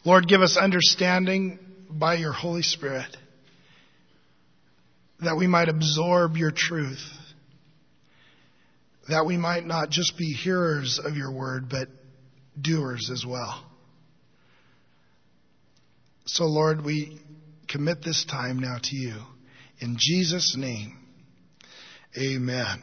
Lord, give us understanding by your Holy Spirit, that we might absorb your truth, that we might not just be hearers of your word, but doers as well. So, Lord, we commit this time now to you. In Jesus' name, amen.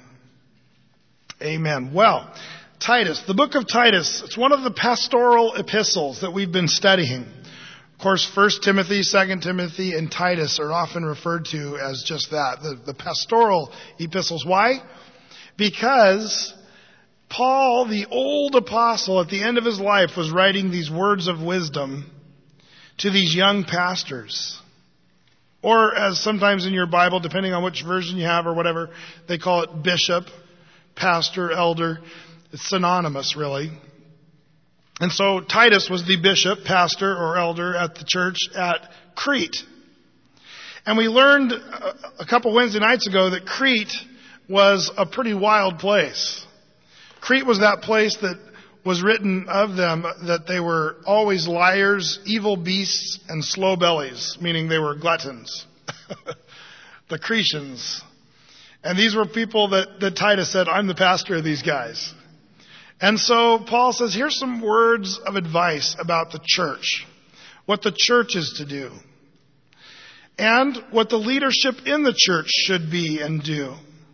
Amen. Well, Titus, the book of Titus, it's one of the pastoral epistles that we've been studying. Of course, 1 Timothy, 2 Timothy, and Titus are often referred to as just that, the pastoral epistles. Why? Because Paul, the old apostle, at the end of his life was writing these words of wisdom to these young pastors. Or as sometimes in your Bible, depending on which version you have or whatever, they call it bishop, pastor, elder. It's synonymous, really. And so Titus was the bishop, pastor, or elder at the church at Crete. And we learned a couple Wednesday nights ago that Crete was a pretty wild place. Crete was that place that was written of them that they were always liars, evil beasts, and slow bellies, meaning they were gluttons. The Cretians. And these were people that Titus said, I'm the pastor of these guys. And so Paul says, here's some words of advice about the church. What the church is to do. And what the leadership in the church should be and do.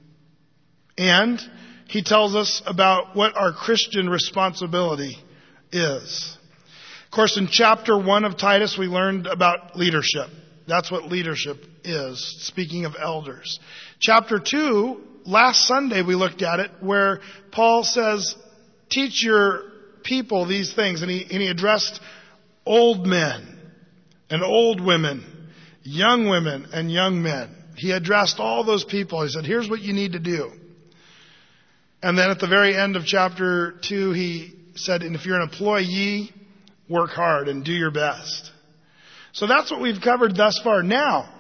And he tells us about what our Christian responsibility is. Of course, in chapter 1 of Titus, we learned about leadership. That's what leadership is, speaking of elders. Chapter 2, last Sunday we looked at it, where Paul says, teach your people these things. And he addressed old men and old women, young women and young men. He addressed all those people. He said, here's what you need to do. And then at the very end of chapter 2, he said, and if you're an employee, work hard and do your best. So that's what we've covered thus far. Now,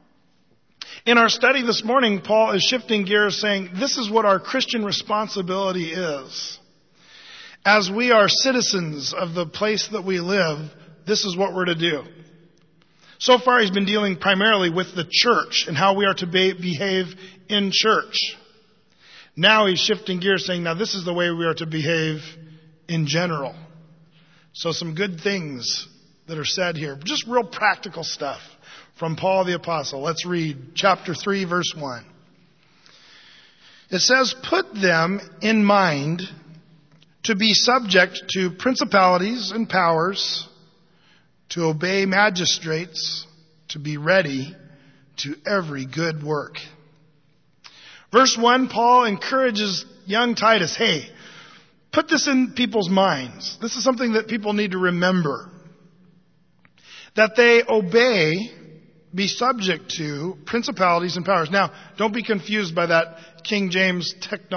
in our study this morning, Paul is shifting gears, saying this is what our Christian responsibility is. As we are citizens of the place that we live, this is what we're to do. So far, he's been dealing primarily with the church and how we are to behave in church. Now he's shifting gears, saying, now this is the way we are to behave in general. So some good things that are said here. Just real practical stuff from Paul the Apostle. Let's read chapter 3, verse 1. It says, put them in mind to be subject to principalities and powers, to obey magistrates, to be ready to every good work. Verse 1, Paul encourages young Titus, hey, put this in people's minds. This is something that people need to remember. That they obey, be subject to principalities and powers. Now, don't be confused by that King James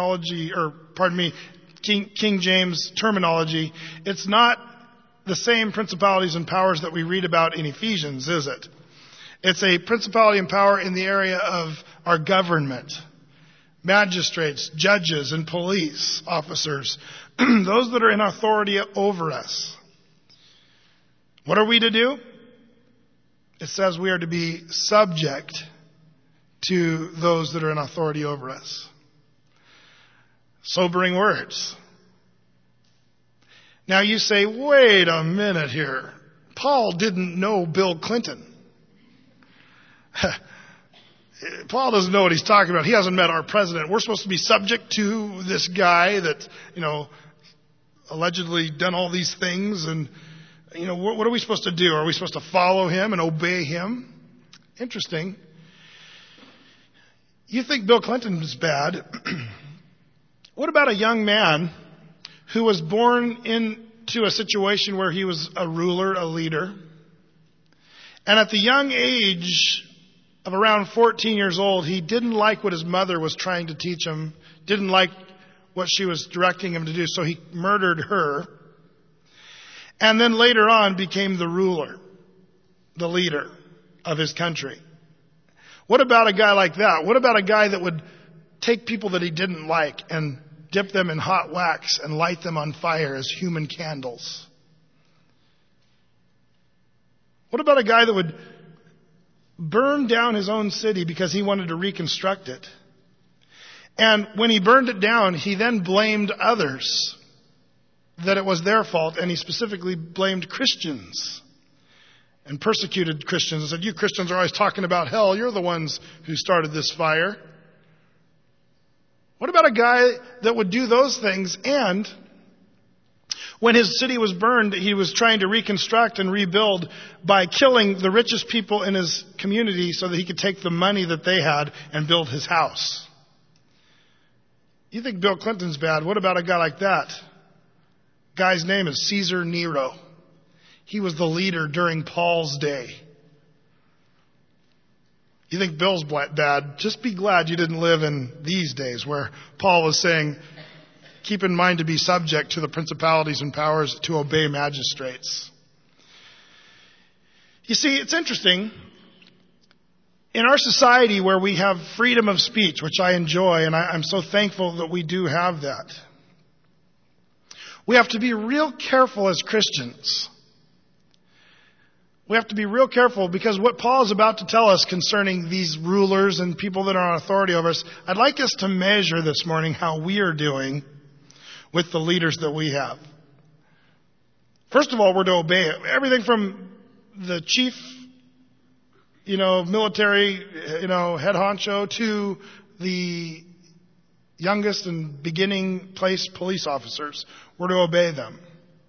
King James terminology. It's not the same principalities and powers that we read about in Ephesians, is it? It's a principality and power in the area of our government. Magistrates, judges, and police officers. Those that are in authority over us. What are we to do? It says we are to be subject to those that are in authority over us. Sobering words. Now you say, wait a minute here. Paul didn't know Bill Clinton. Paul doesn't know what he's talking about. He hasn't met our president. We're supposed to be subject to this guy that, allegedly done all these things. And, what are we supposed to do? Are we supposed to follow him and obey him? Interesting. You think Bill Clinton is bad. What about a young man who was born into a situation where he was a ruler, a leader, and at the young age of around 14 years old, he didn't like what his mother was trying to teach him, didn't like what she was directing him to do, so he murdered her, and then later on became the ruler, the leader of his country. What about a guy like that? What about a guy that would take people that he didn't like and dip them in hot wax and light them on fire as human candles? What about a guy that would burn down his own city because he wanted to reconstruct it? And when he burned it down, he then blamed others that it was their fault, and he specifically blamed Christians and persecuted Christians and said, you Christians are always talking about hell. You're the ones who started this fire. What about a guy that would do those things, and when his city was burned, he was trying to reconstruct and rebuild by killing the richest people in his community so that he could take the money that they had and build his house? You think Bill Clinton's bad. What about a guy like that? Guy's name is Caesar Nero. He was the leader during Paul's day. You think Bill's bad. Just be glad you didn't live in these days where Paul was saying, keep in mind to be subject to the principalities and powers, to obey magistrates. You see, it's interesting. In our society where we have freedom of speech, which I enjoy, and I'm so thankful that we do have that, we have to be real careful as Christians. We have to be real careful because what Paul is about to tell us concerning these rulers and people that are on authority over us, I'd like us to measure this morning how we are doing with the leaders that we have. First of all, we're to obey everything from the chief, military, head honcho to the youngest and beginning place police officers. We're to obey them.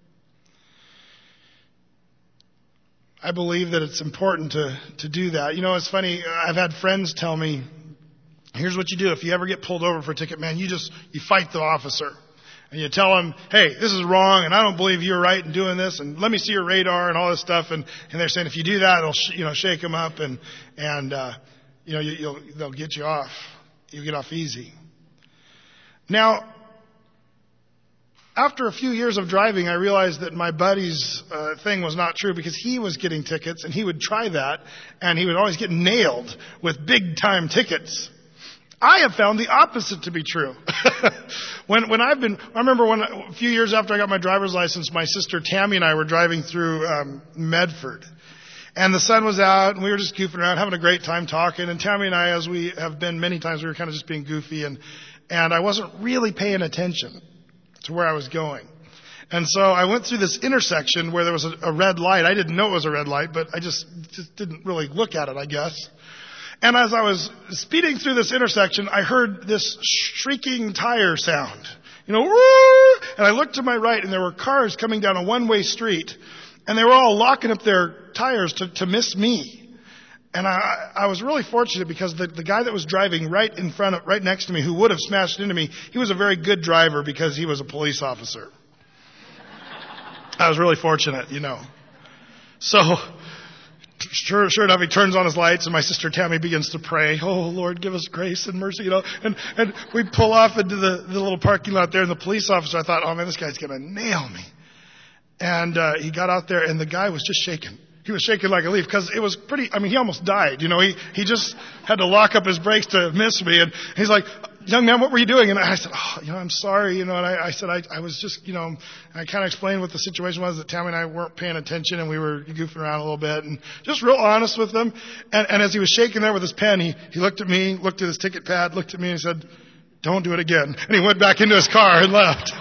I believe that it's important to do that. It's funny. I've had friends tell me, here's what you do. If you ever get pulled over for a ticket, man, you fight the officer. And you tell him, hey, this is wrong, and I don't believe you're right in doing this, and let me see your radar and all this stuff. And they're saying if you do that, it'll shake him up, and they'll get you off. You'll get off easy. Now, after a few years of driving, I realized that my buddy's thing was not true because he was getting tickets, and he would try that, and he would always get nailed with big-time tickets. I have found the opposite to be true. I remember a few years after I got my driver's license, my sister Tammy and I were driving through Medford. And the sun was out, and we were just goofing around, having a great time talking. And Tammy and I, as we have been many times, we were kind of just being goofy. And I wasn't really paying attention to where I was going. And so I went through this intersection where there was a red light. I didn't know it was a red light, but I just didn't really look at it, I guess. And as I was speeding through this intersection, I heard this shrieking tire sound. And I looked to my right, and there were cars coming down a one-way street, and they were all locking up their tires to miss me. And I was really fortunate because the guy that was driving right next to me, who would have smashed into me, he was a very good driver because he was a police officer. I was really fortunate, So, Sure enough, he turns on his lights, and my sister Tammy begins to pray. Oh, Lord, give us grace and mercy, And we pull off into the little parking lot there, and the police officer, I thought, oh man, this guy's going to nail me. And he got out there, and the guy was just shaking. He was shaking like a leaf because it was he almost died. He just had to lock up his brakes to miss me. And he's like, young man, what were you doing? And I said, I'm sorry. And I said, I was just, I kind of explained what the situation was, that Tammy and I weren't paying attention and we were goofing around a little bit and just real honest with him. And as he was shaking there with his pen, he looked at me, looked at his ticket pad, looked at me and said, don't do it again. And he went back into his car and left.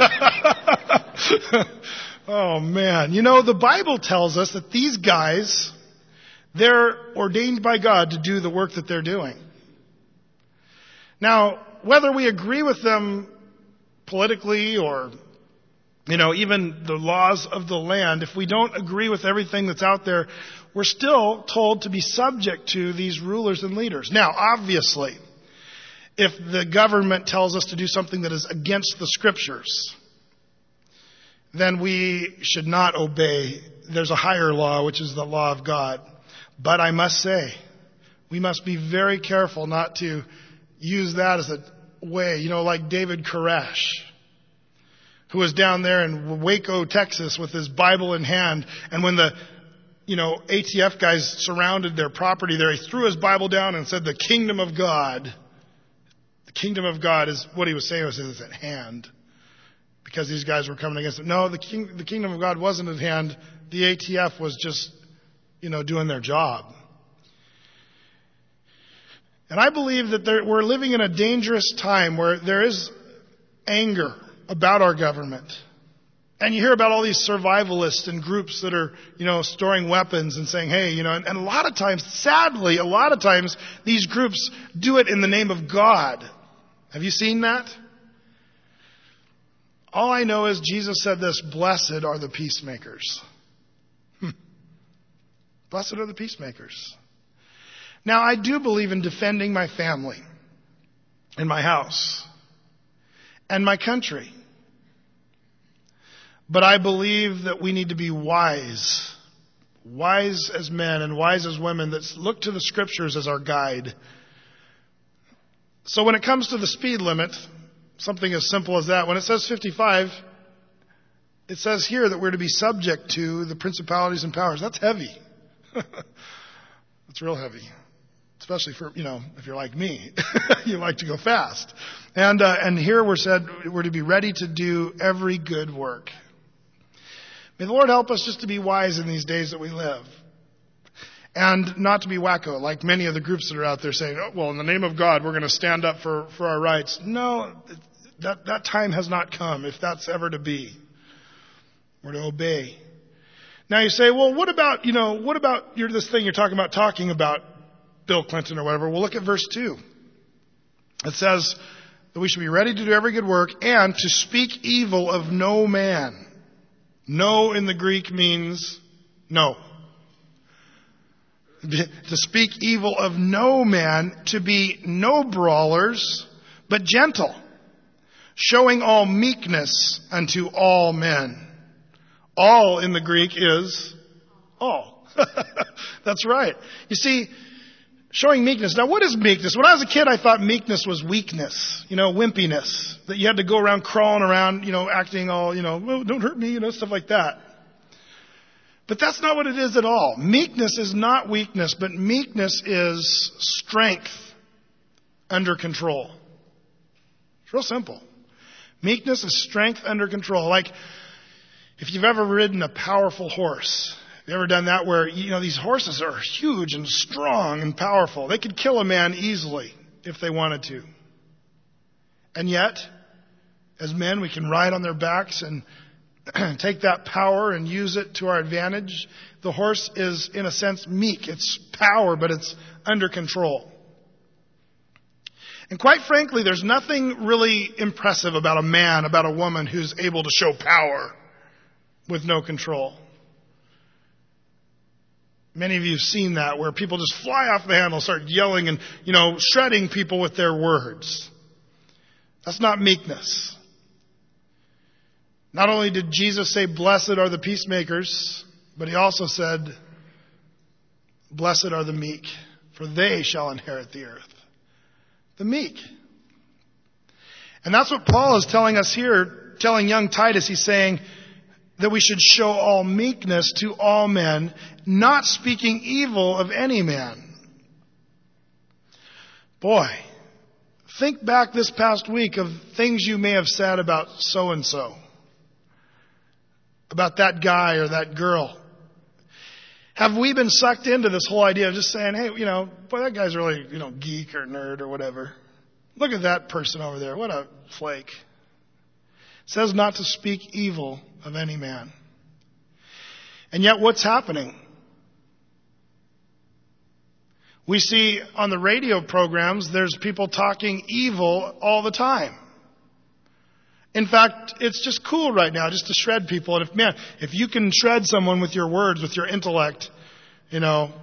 Oh, man. The Bible tells us that these guys, they're ordained by God to do the work that they're doing. Now, whether we agree with them politically or, even the laws of the land, if we don't agree with everything that's out there, we're still told to be subject to these rulers and leaders. Now, obviously, if the government tells us to do something that is against the Scriptures, then we should not obey. There's a higher law, which is the law of God. But I must say, we must be very careful not to use that as a way, like David Koresh, who was down there in Waco, Texas, with his Bible in hand. And when the, ATF guys surrounded their property there, he threw his Bible down and said, the kingdom of God is what he was saying was at hand. Because these guys were coming against him. No, the kingdom of God wasn't at hand. The ATF was just doing their job. And I believe that we're living in a dangerous time where there is anger about our government. And you hear about all these survivalists and groups that are, storing weapons and saying, hey, and a lot of times, sadly, these groups do it in the name of God. Have you seen that? All I know is Jesus said this, blessed are the peacemakers. Blessed are the peacemakers. Now, I do believe in defending my family and my house and my country. But I believe that we need to be wise as men and wise as women that look to the Scriptures as our guide. So when it comes to the speed limit, something as simple as that, when it says 55, it says here that we're to be subject to the principalities and powers. That's heavy. That's real heavy. Especially for, if you're like me, you like to go fast. And here we're to be ready to do every good work. May the Lord help us just to be wise in these days that we live. And not to be wacko, like many of the groups that are out there saying, oh, well, in the name of God, we're going to stand up for our rights. No, that time has not come, if that's ever to be. We're to obey. Now you say, well, what about this thing you're talking about Bill Clinton or whatever? Well, look at verse 2. It says that we should be ready to do every good work and to speak evil of no man. No in the Greek means no. To speak evil of no man, to be no brawlers, but gentle, showing all meekness unto all men. All in the Greek is all. That's right. You see, showing meekness. Now, what is meekness? When I was a kid, I thought meekness was weakness, wimpiness. That you had to go around crawling around, acting all, well, don't hurt me, stuff like that. But that's not what it is at all. Meekness is not weakness, but meekness is strength under control. It's real simple. Meekness is strength under control. Like, if you've ever ridden a powerful horse, have you ever done that where, these horses are huge and strong and powerful. They could kill a man easily if they wanted to. And yet, as men, we can ride on their backs and take that power and use it to our advantage. The horse is, in a sense, meek. It's power, but it's under control. And quite frankly, there's nothing really impressive about a man, about a woman who's able to show power with no control. Many of you have seen that, where people just fly off the handle, start yelling and, shredding people with their words. That's not meekness. Not only did Jesus say, blessed are the peacemakers, but he also said, blessed are the meek, for they shall inherit the earth. The meek. And that's what Paul is telling us here, telling young Titus. He's saying that we should show all meekness to all men, not speaking evil of any man. Boy, think back this past week of things you may have said about so-and-so. About that guy or that girl. Have we been sucked into this whole idea of just saying, hey, boy, that guy's really, geek or nerd or whatever. Look at that person over there. What a flake. It says not to speak evil of any man. And yet what's happening? We see on the radio programs, there's people talking evil all the time. In fact, it's just cool right now just to shred people. And if you can shred someone with your words, with your intellect, you're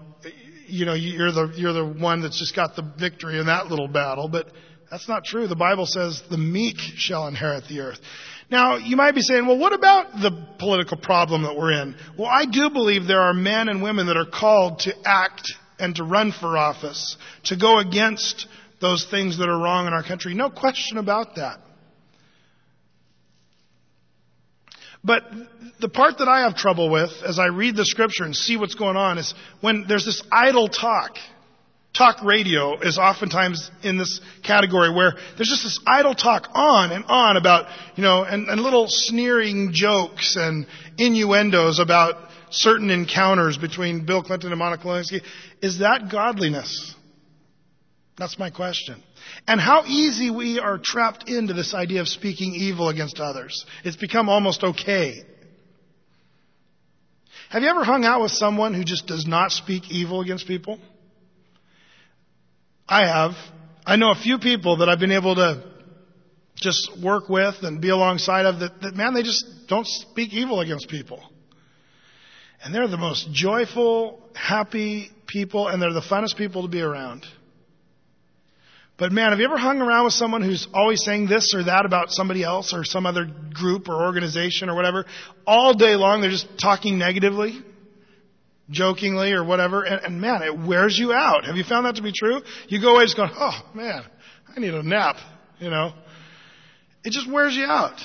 the one that's just got the victory in that little battle. But that's not true. The Bible says the meek shall inherit the earth. Now, you might be saying, well, what about the political problem that we're in? Well, I do believe there are men and women that are called to act and to run for office, to go against those things that are wrong in our country. No question about that. But the part that I have trouble with as I read the scripture and see what's going on is when there's this idle talk. Talk radio is oftentimes in this category where there's just this idle talk on and on about, and little sneering jokes and innuendos about certain encounters between Bill Clinton and Monica Lewinsky. Is that godliness? That's my question. And how easy we are trapped into this idea of speaking evil against others. It's become almost okay. Have you ever hung out with someone who just does not speak evil against people? I have. I know a few people that I've been able to just work with and be alongside of that man, they just don't speak evil against people. And they're the most joyful, happy people, and they're the funnest people to be around. But man, have you ever hung around with someone who's always saying this or that about somebody else or some other group or organization or whatever? All day long they're just talking negatively, jokingly or whatever. And man, it wears you out. Have you found that to be true? You go away just going, oh man, I need a nap, It just wears you out.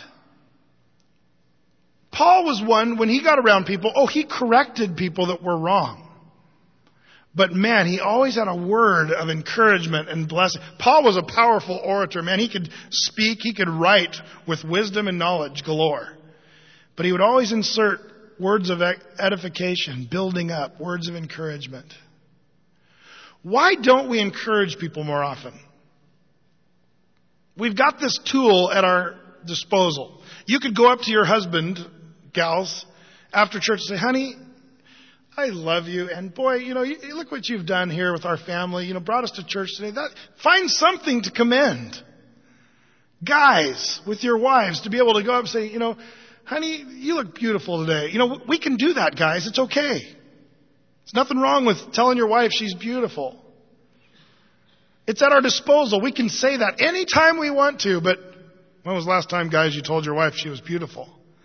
Paul was one, when he got around people, he corrected people that were wrong. But man, he always had a word of encouragement and blessing. Paul was a powerful orator, man. He could speak, he could write with wisdom and knowledge galore. But he would always insert words of edification, building up, words of encouragement. Why don't we encourage people more often? We've got this tool at our disposal. You could go up to your husband, gals, after church and say, honey, I love you. And boy, look what you've done here with our family. Brought us to church today. Find something to commend. Guys, with your wives, to be able to go up and say, honey, you look beautiful today. We can do that, guys. It's okay. There's nothing wrong with telling your wife she's beautiful. It's at our disposal. We can say that anytime we want to, but when was the last time, guys, you told your wife she was beautiful?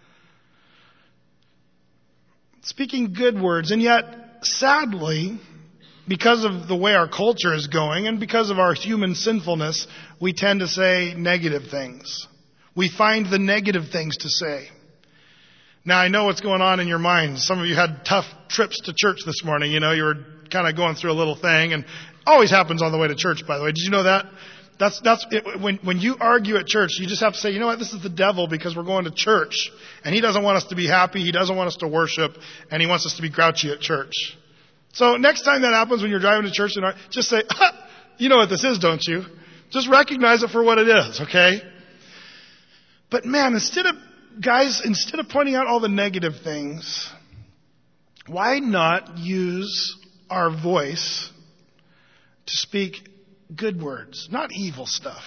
Speaking good words, and yet, sadly, because of the way our culture is going and because of our human sinfulness, we tend to say negative things. We find the negative things to say. Now, I know what's going on in your mind. Some of you had tough trips to church this morning. You were kind of going through a little thing, and always happens on the way to church, by the way. Did you know that? That's it. When you argue at church, you just have to say, you know what, this is the devil because we're going to church. And he doesn't want us to be happy. He doesn't want us to worship. And he wants us to be grouchy at church. So next time that happens when you're driving to church, just say, you know what this is, don't you? Just recognize it for what it is, okay? But man, instead of pointing out all the negative things, why not use our voice to speak good words, not evil stuff?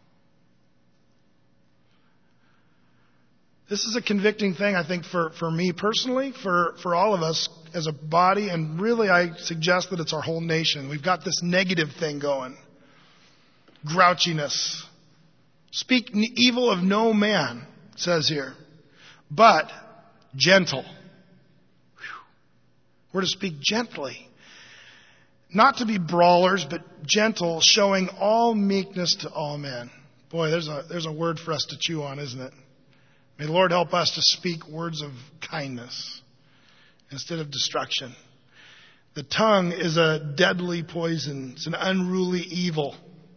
This is a convicting thing, I think, for me personally, for all of us as a body, and really I suggest that it's our whole nation. We've got this negative thing going. Grouchiness. Speak evil of no man, it says here, but gentle. We're to speak gently. Not to be brawlers, but gentle, showing all meekness to all men. Boy, there's a word for us to chew on, isn't it? May the Lord help us to speak words of kindness instead of destruction. The tongue is a deadly poison. It's an unruly evil.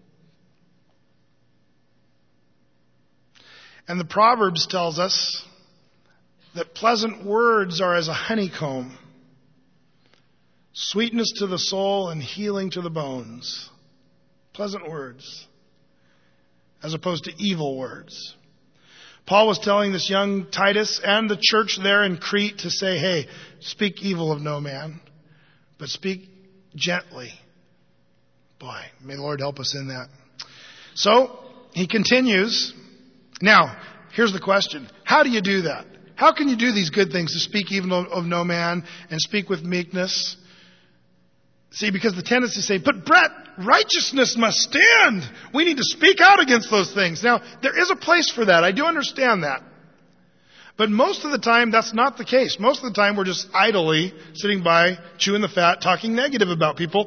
And the Proverbs tells us that pleasant words are as a honeycomb, sweetness to the soul and healing to the bones. Pleasant words, as opposed to evil words. Paul was telling this young Titus and the church there in Crete to say, hey, speak evil of no man, but speak gently. Boy, may the Lord help us in that. So, he continues. Now, here's the question. How do you do that? How can you do these good things, to speak evil of no man and speak with meekness? See, because the tendency to say, but Brett, righteousness must stand. We need to speak out against those things. Now, there is a place for that. I do understand that. But most of the time, that's not the case. Most of the time, we're just idly sitting by, chewing the fat, talking negative about people,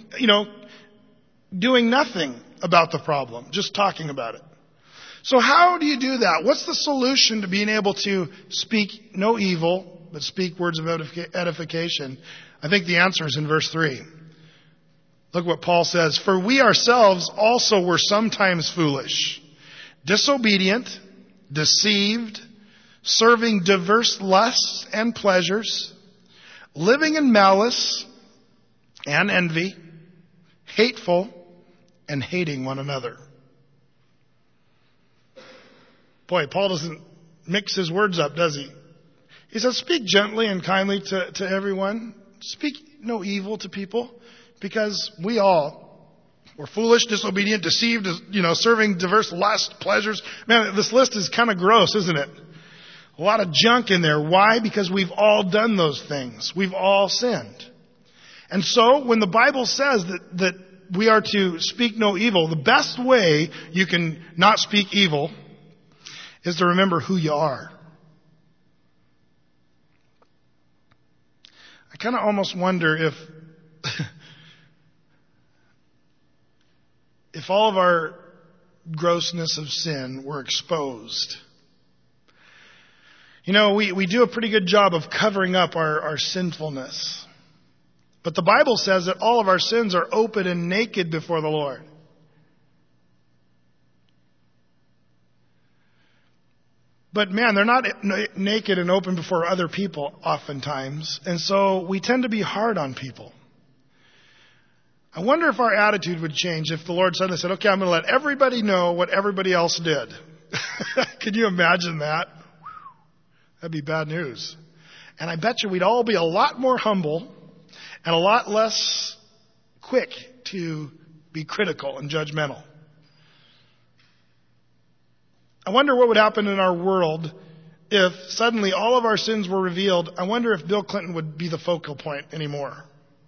doing nothing about the problem, just talking about it. So how do you do that? What's the solution to being able to speak no evil, but speak words of edification? I think the answer is in verse 3. Look what Paul says. For we ourselves also were sometimes foolish, disobedient, deceived, serving diverse lusts and pleasures, living in malice and envy, hateful, and hating one another. Boy, Paul doesn't mix his words up, does he? He says, speak gently and kindly to everyone. Speak no evil to people, because we all were foolish, disobedient, deceived, serving diverse lusts, pleasures. Man, this list is kind of gross, isn't it? A lot of junk in there. Why? Because we've all done those things. We've all sinned. And so when the Bible says that we are to speak no evil, the best way you can not speak evil is to remember who you are. I kind of almost wonder if all of our grossness of sin were exposed. We do a pretty good job of covering up our sinfulness. But the Bible says that all of our sins are open and naked before the Lord. But man, they're not naked and open before other people oftentimes. And so we tend to be hard on people. I wonder if our attitude would change if the Lord suddenly said, okay, I'm going to let everybody know what everybody else did. Can you imagine that? That'd be bad news. And I bet you we'd all be a lot more humble and a lot less quick to be critical and judgmental. I wonder what would happen in our world if suddenly all of our sins were revealed. I wonder if Bill Clinton would be the focal point anymore.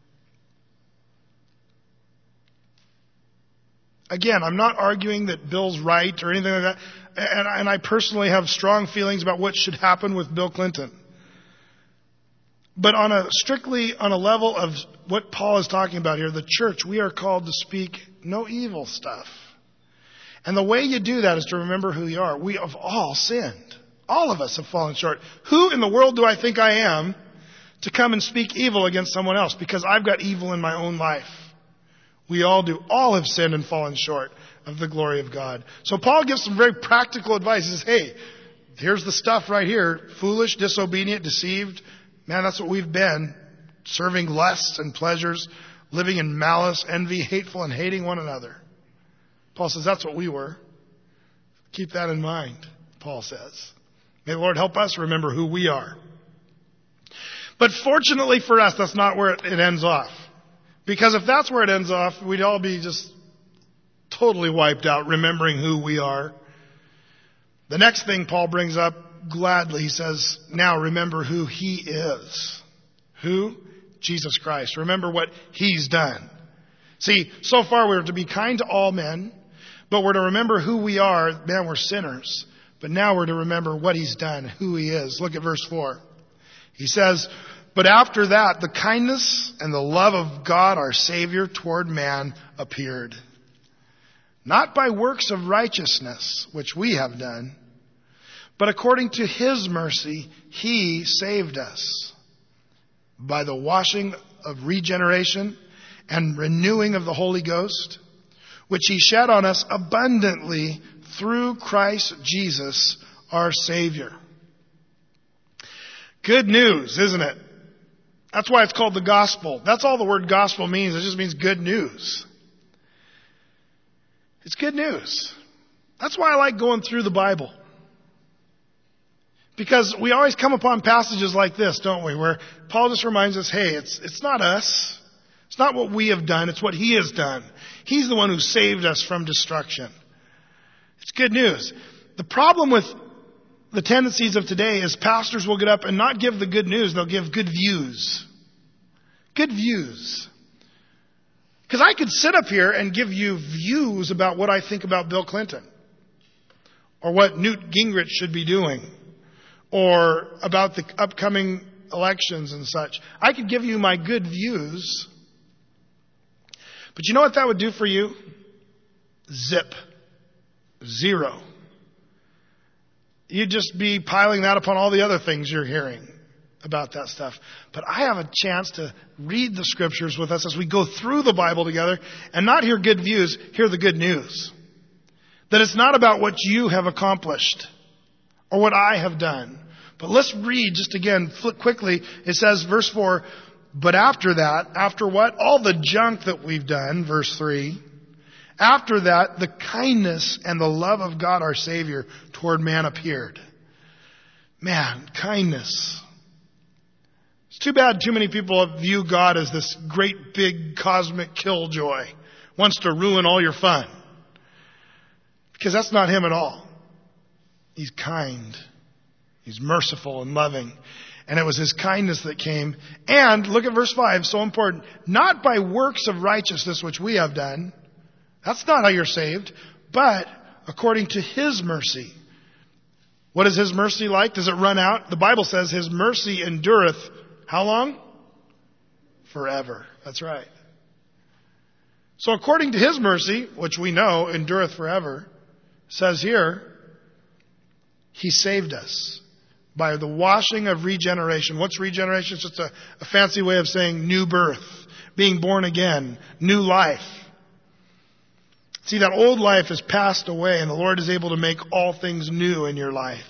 Again, I'm not arguing that Bill's right or anything like that. And I personally have strong feelings about what should happen with Bill Clinton. But strictly on a level of what Paul is talking about here, the church, we are called to speak no evil stuff. And the way you do that is to remember who you are. We have all sinned. All of us have fallen short. Who in the world do I think I am to come and speak evil against someone else? Because I've got evil in my own life. We all do. All have sinned and fallen short of the glory of God. So Paul gives some very practical advice. He says, hey, here's the stuff right here. Foolish, disobedient, deceived. Man, that's what we've been. Serving lusts and pleasures, living in malice, envy, hateful, and hating one another. Paul says that's what we were. Keep that in mind, Paul says. May the Lord help us remember who we are. But fortunately for us, that's not where it ends off. Because if that's where it ends off, we'd all be just totally wiped out, remembering who we are. The next thing Paul brings up gladly, he says, now remember who he is. Who? Jesus Christ. Remember what he's done. See, so far we're to be kind to all men, but we're to remember who we are. Man, we're sinners. But now we're to remember what he's done, who he is. Look at verse 4. He says, but after that, the kindness and the love of God our Savior toward man appeared. Not by works of righteousness, which we have done, but according to his mercy, he saved us by the washing of regeneration and renewing of the Holy Ghost, which he shed on us abundantly through Christ Jesus, our Savior. Good news, isn't it? That's why it's called the gospel. That's all the word gospel means. It just means good news. It's good news. That's why I like going through the Bible. Because we always come upon passages like this, don't we? Where Paul just reminds us, hey, it's not us. It's not what we have done. It's what he has done. He's the one who saved us from destruction. It's good news. The problem with the tendencies of today is pastors will get up and not give the good news. They'll give good views. Good views. Because I could sit up here and give you views about what I think about Bill Clinton. Or what Newt Gingrich should be doing. Or about the upcoming elections and such. I could give you my good views. But you know what that would do for you? Zip. Zero. You'd just be piling that upon all the other things you're hearing about that stuff. But I have a chance to read the scriptures with us as we go through the Bible together and not hear good views, hear the good news. That it's not about what you have accomplished or what I have done, But let's read just again, flip quickly. It says, verse 4, but after that, after what? All the junk that we've done, verse 3. After that, the kindness and the love of God our Savior toward man appeared. Man, kindness. It's too bad too many people view God as this great big cosmic killjoy. Wants to ruin all your fun. Because that's not Him at all. He's kind. He's merciful and loving. And it was His kindness that came. And, look at verse 5, so important. Not by works of righteousness which we have done. That's not how you're saved. But according to His mercy. What is His mercy like? Does it run out? The Bible says His mercy endureth how long? Forever. That's right. So according to His mercy, which we know endureth forever, says here, He saved us by the washing of regeneration. What's regeneration? It's just a fancy way of saying new birth, being born again, new life. See, that old life has passed away and the Lord is able to make all things new in your life.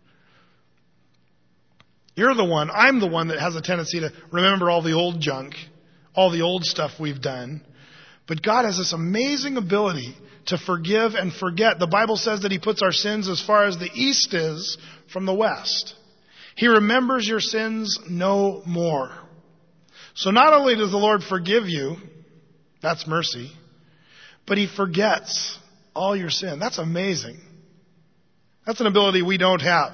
I'm the one that has a tendency to remember all the old junk, all the old stuff we've done. But God has this amazing ability to forgive and forget. The Bible says that He puts our sins as far as the east is from the west. He remembers your sins no more. So not only does the Lord forgive you, that's mercy, but He forgets all your sin. That's amazing. That's an ability we don't have.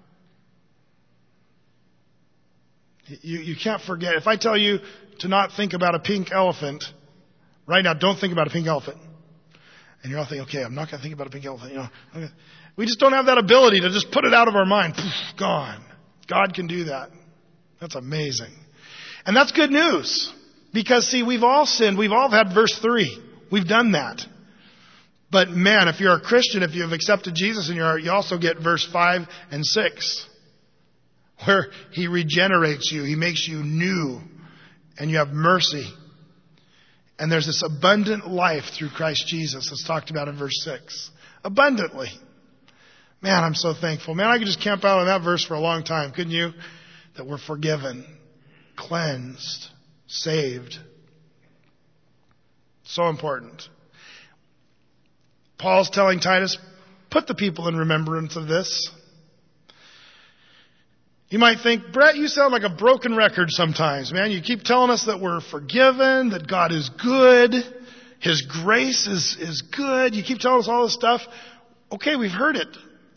You can't forget. If I tell you to not think about a pink elephant, right now, don't think about a pink elephant. And you're all thinking, okay, I'm not going to think about a pink elephant. We just don't have that ability to just put it out of our mind. Poof, gone. God can do that. That's amazing. And that's good news. Because, see, we've all sinned. We've all had verse 3. We've done that. But, man, if you're a Christian, if you've accepted Jesus in your heart, you also get verse 5 and 6. Where He regenerates you. He makes you new. And you have mercy. And there's this abundant life through Christ Jesus that's talked about in verse 6. Abundantly. Man, I'm so thankful. Man, I could just camp out on that verse for a long time, couldn't you? That we're forgiven, cleansed, saved. So important. Paul's telling Titus, put the people in remembrance of this. You might think, Brett, you sound like a broken record sometimes, man. You keep telling us that we're forgiven, that God is good, His grace is good. You keep telling us all this stuff. Okay, we've heard it.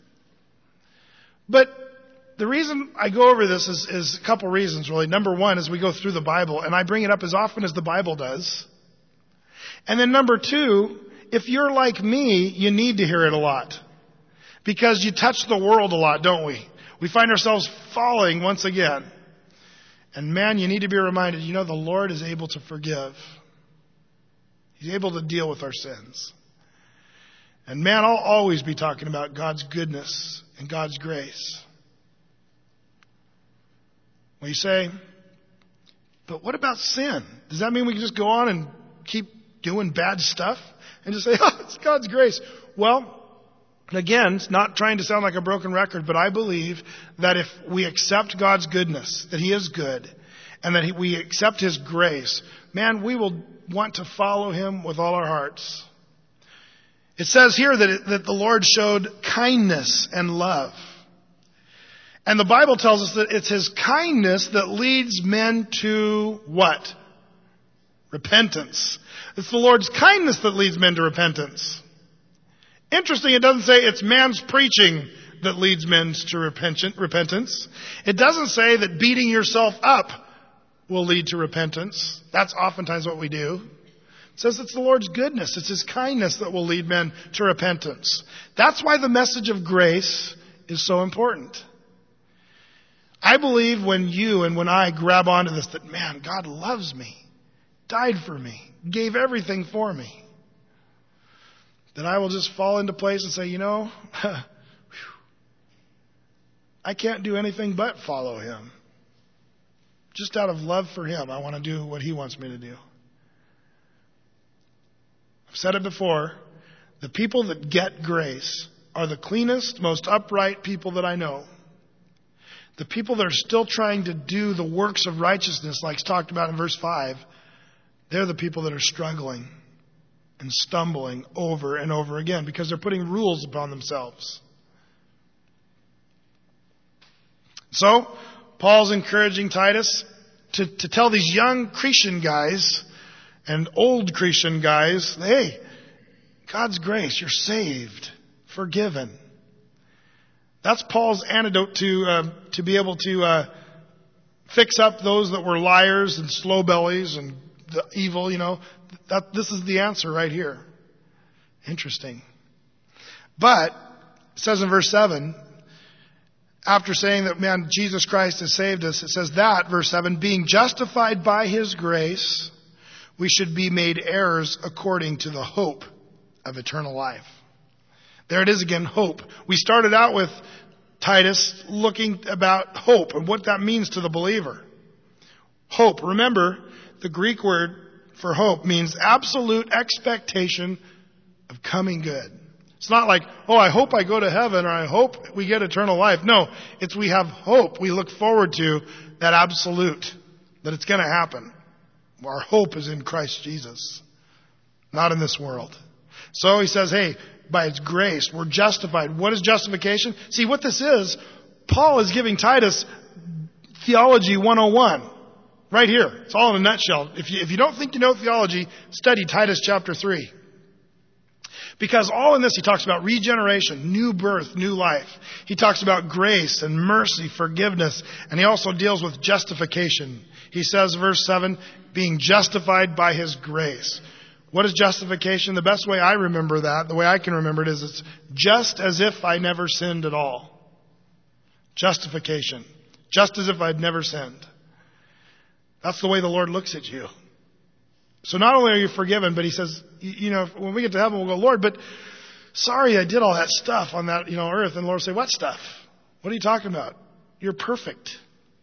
But the reason I go over this is a couple reasons, really. Number one is we go through the Bible, and I bring it up as often as the Bible does. And then number two, if you're like me, you need to hear it a lot. Because you touch the world a lot, don't we? We find ourselves falling once again. And man, you need to be reminded, the Lord is able to forgive. He's able to deal with our sins. And man, I'll always be talking about God's goodness and God's grace. Well, you say, but what about sin? Does that mean we can just go on and keep doing bad stuff and just say, it's God's grace? Well, again, it's not trying to sound like a broken record, but I believe that if we accept God's goodness, that He is good, and that we accept His grace, man, we will want to follow Him with all our hearts. It says here that the Lord showed kindness and love. And the Bible tells us that it's His kindness that leads men to what? Repentance. It's the Lord's kindness that leads men to repentance. Interesting, it doesn't say it's man's preaching that leads men to repentance. It doesn't say that beating yourself up will lead to repentance. That's oftentimes what we do. It says it's the Lord's goodness, it's His kindness that will lead men to repentance. That's why the message of grace is so important. I believe when you and when I grab onto this, that man, God loves me, died for me, gave everything for me, that I will just fall into place and say, I can't do anything but follow Him. Just out of love for Him, I want to do what He wants me to do. I've said it before, the people that get grace are the cleanest, most upright people that I know. The people that are still trying to do the works of righteousness, like it's talked about in verse 5, they're the people that are struggling and stumbling over and over again because they're putting rules upon themselves. So, Paul's encouraging Titus to tell these young Cretan guys and old Cretan guys, hey, God's grace, you're saved, forgiven. That's Paul's antidote to be able to fix up those that were liars and slow bellies and the evil, This is the answer right here. Interesting. But, it says in verse 7, after saying that, man, Jesus Christ has saved us, it says that, verse 7, being justified by His grace, we should be made heirs according to the hope of eternal life. There it is again, hope. We started out with Titus looking about hope and what that means to the believer. Hope. Remember, the Greek word for hope means absolute expectation of coming good. It's not like, I hope I go to heaven or I hope we get eternal life. No, it's we have hope. We look forward to that absolute, that it's going to happen. Our hope is in Christ Jesus, not in this world. So he says, hey, by His grace, we're justified. What is justification? See, what this is, Paul is giving Titus Theology 101. Right here. It's all in a nutshell. If you don't think you know theology, study Titus chapter 3. Because all in this, he talks about regeneration, new birth, new life. He talks about grace and mercy, forgiveness, and he also deals with justification. He says, verse 7, being justified by His grace. What is justification? The best way I remember that, the way I can remember it is it's just as if I never sinned at all. Justification. Just as if I'd never sinned. That's the way the Lord looks at you. So not only are you forgiven, but He says, when we get to heaven, we'll go, Lord, but sorry I did all that stuff on that, earth. And the Lord will say, what stuff? What are you talking about? You're perfect.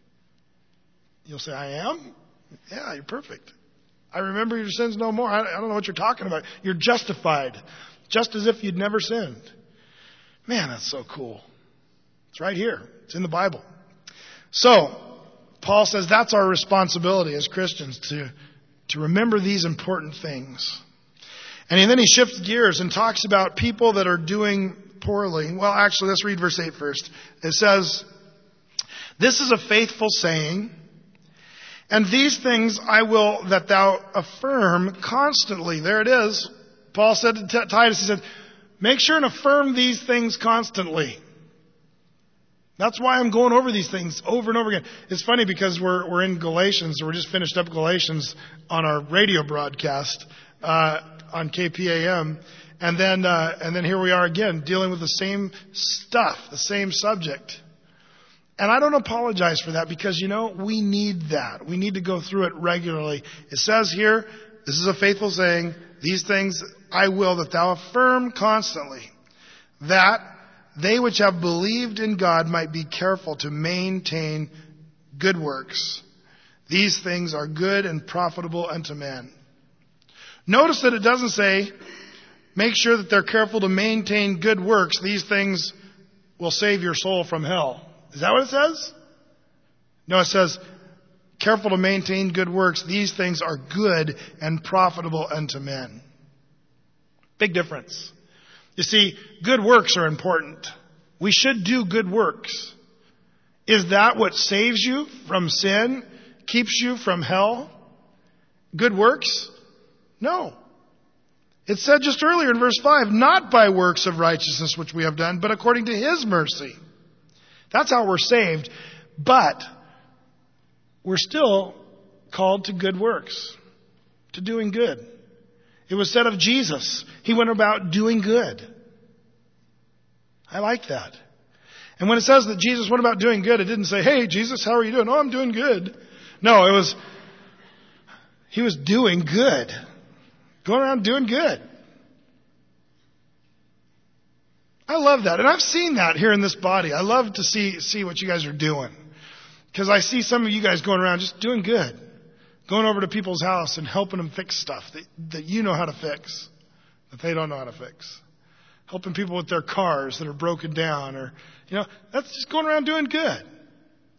You'll say, I am? Yeah, you're perfect. I remember your sins no more. I don't know what you're talking about. You're justified. Just as if you'd never sinned. Man, that's so cool. It's right here. It's in the Bible. So, Paul says that's our responsibility as Christians to remember these important things. And then he shifts gears and talks about people that are doing poorly. Well, actually, let's read verse 8 first. It says, this is a faithful saying, and these things I will that thou affirm constantly. There it is. Paul said to Titus, he said, make sure and affirm these things constantly. That's why I'm going over these things over and over again. It's funny because we're in Galatians. We're just finished up Galatians on our radio broadcast on KPAM, and then here we are again dealing with the same stuff, the same subject. And I don't apologize for that because we need that. We need to go through it regularly. It says here, this is a faithful saying, these things I will that thou affirm constantly, that they which have believed in God might be careful to maintain good works. These things are good and profitable unto men. Notice that it doesn't say, make sure that they're careful to maintain good works. These things will save your soul from hell. Is that what it says? No, it says, careful to maintain good works. These things are good and profitable unto men. Big difference. You see, good works are important. We should do good works. Is that what saves you from sin? Keeps you from hell? Good works? No. It said just earlier in verse 5, not by works of righteousness which we have done, but according to His mercy. That's how we're saved. But we're still called to good works, to doing good. It was said of Jesus, He went about doing good. I like that. And when it says that Jesus went about doing good, it didn't say, hey, Jesus, how are you doing? Oh, I'm doing good. No, it was, He was doing good. Going around doing good. I love that. And I've seen that here in this body. I love to see what you guys are doing. Because I see some of you guys going around just doing good. Going over to people's house and helping them fix stuff that you know how to fix, that they don't know how to fix. Helping people with their cars that are broken down, or, that's just going around doing good.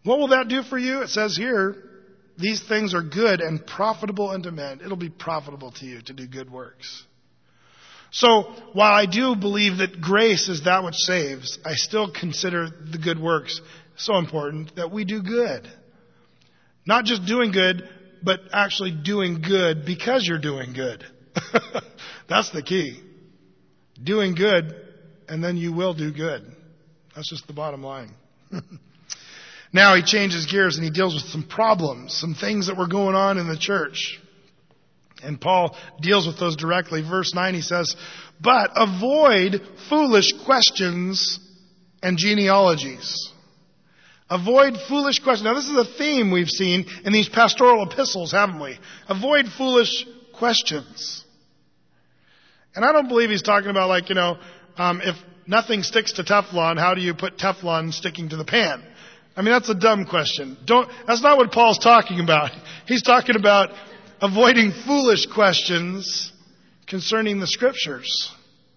What will that do for you? It says here, these things are good and profitable unto men. It'll be profitable to you to do good works. So, while I do believe that grace is that which saves, I still consider the good works so important that we do good. Not just doing good, but actually doing good because you're doing good. That's the key. Doing good, and then you will do good. That's just the bottom line. Now he changes gears and he deals with some problems, some things that were going on in the church. And Paul deals with those directly. Verse 9 he says, but avoid foolish questions and genealogies. Avoid foolish questions. Now this is a theme we've seen in these pastoral epistles, haven't we? Avoid foolish questions. And I don't believe he's talking about if nothing sticks to Teflon, how do you put Teflon sticking to the pan? I mean, that's a dumb question. That's not what Paul's talking about. He's talking about avoiding foolish questions concerning the Scriptures.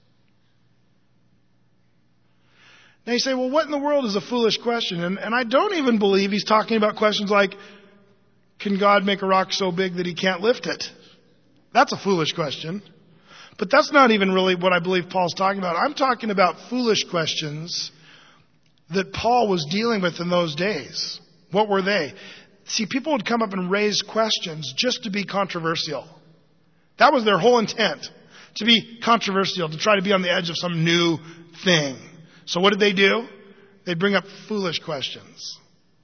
Now you say, well, what in the world is a foolish question? And I don't even believe he's talking about questions like, can God make a rock so big that he can't lift it? That's a foolish question. But that's not even really what I believe Paul's talking about. I'm talking about foolish questions that Paul was dealing with in those days. What were they? See, people would come up and raise questions just to be controversial. That was their whole intent, to be controversial, to try to be on the edge of some new thing. So what did they do? They'd bring up foolish questions.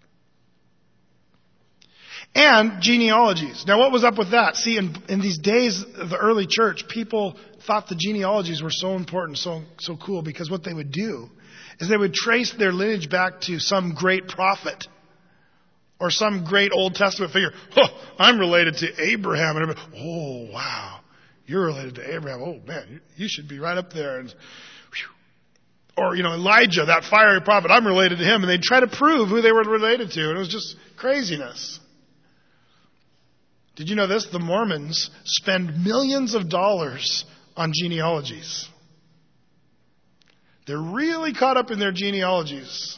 And genealogies. Now what was up with that? See, in these days of the early church, people thought the genealogies were so important, so cool, because what they would do is they would trace their lineage back to some great prophet or some great Old Testament figure. Oh, I'm related to Abraham. And oh, wow, you're related to Abraham. Oh, man, you should be right up there. And, or, Elijah, that fiery prophet, I'm related to him. And they'd try to prove who they were related to. And it was just craziness. Did you know this? The Mormons spend millions of dollars on genealogies. They're really caught up in their genealogies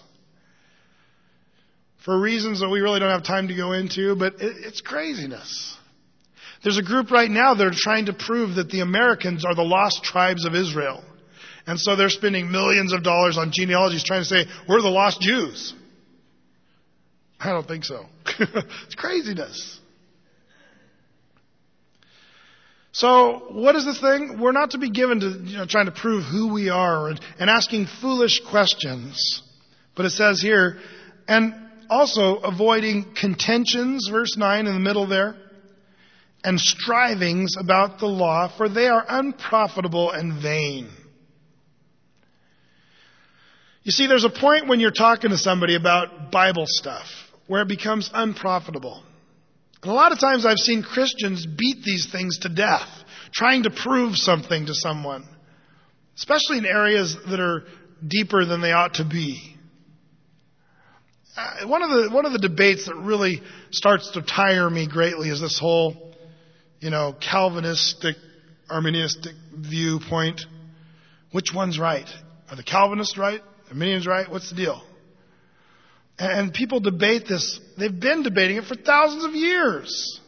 for reasons that we really don't have time to go into, but it's craziness. There's a group right now that are trying to prove that the Americans are the lost tribes of Israel. And so they're spending millions of dollars on genealogies trying to say, we're the lost Jews. I don't think so. It's craziness. So, what is this thing? We're not to be given to trying to prove who we are and asking foolish questions. But it says here, and also avoiding contentions, verse 9 in the middle there, and strivings about the law, for they are unprofitable and vain. You see, there's a point when you're talking to somebody about Bible stuff where it becomes unprofitable. And a lot of times I've seen Christians beat these things to death, trying to prove something to someone, especially in areas that are deeper than they ought to be. One of the debates that really starts to tire me greatly is this whole, Calvinistic, Arminianistic viewpoint. Which one's right? Are the Calvinists right? Arminians right? What's the deal? And people debate this. They've been debating it for thousands of years.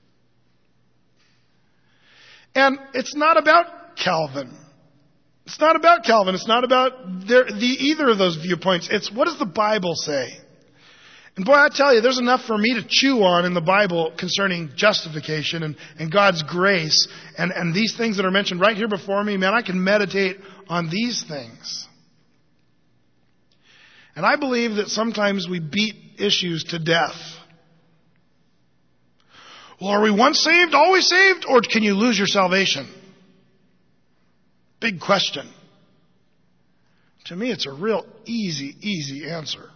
And it's not about Calvin. It's not about Calvin. It's not about either of those viewpoints. It's what does the Bible say? And boy, I tell you, there's enough for me to chew on in the Bible concerning justification and God's grace and these things that are mentioned right here before me. Man, I can meditate on these things. And I believe that sometimes we beat issues to death. Well, are we once saved, always saved, or can you lose your salvation? Big question. To me, it's a real easy answer.